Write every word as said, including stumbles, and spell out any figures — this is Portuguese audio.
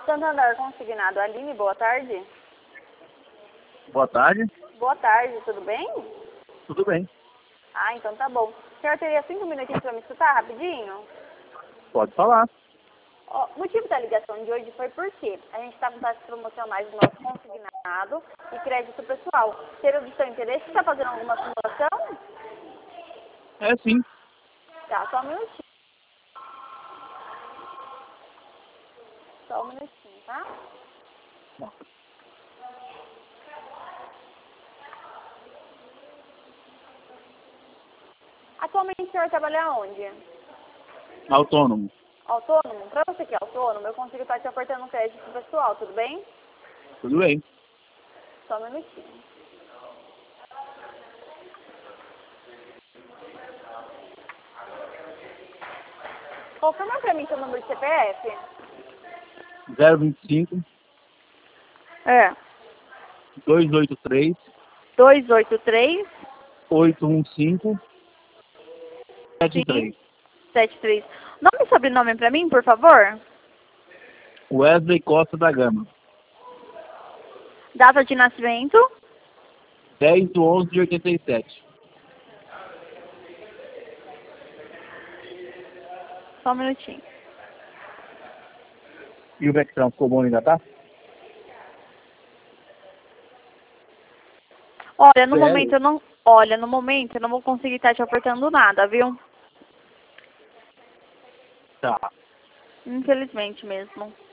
Santander Consignado. Aline, boa tarde. Boa tarde. Boa tarde, tudo bem? Tudo bem. Ah, então tá bom. O senhor teria cinco minutinhos para me escutar rapidinho? Pode falar. Ó, o motivo da ligação de hoje foi porque a gente está com taxas promocionais do nosso consignado e crédito pessoal. Seria do seu interesse? Está fazendo alguma simulação? É sim. Tá, só um minutinho. Só um minutinho, tá? Atualmente o senhor trabalha onde? Autônomo. Autônomo? Para você que é autônomo, eu consigo estar te aportando um crédito pessoal, tudo bem? Tudo bem. Só um minutinho. Confirma pra mim seu número de C P F. zero vinte e cinco, É. dois oito três, dois oito três, oito um cinco, sete três. sete três. Nome e sobrenome pra mim, por favor? Wesley Costa da Gama. Data de nascimento? dez de onze de oitenta e sete. Só um minutinho. E o background ficou bom ainda, tá? Olha, no Sério? momento eu não... Olha, no momento eu não vou conseguir estar te aportando nada, viu? Tá. Infelizmente mesmo.